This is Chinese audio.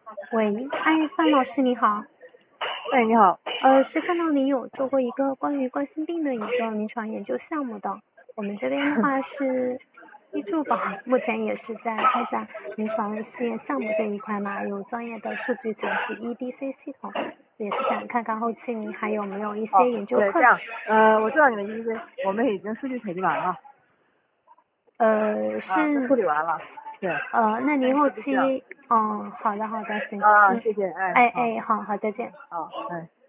喂，哎，范老师你好， 哎，你好。 是看到你有做过一个关于冠心病的一个临床研究项目的，我们这边的话是医助保，目前也是在开展临床试验项目这一块嘛，有专业的数据采集 EDC 系统，也是想看看后期您还有没有一些哦，对，这研究课样，我知道你的意思，我们已经数据采集完了，都处是， 理完了。对， 那您后但是不需要。 期，好的好的，行， 谢谢，哎，好， 哎哎，好好，再见。 好，哎。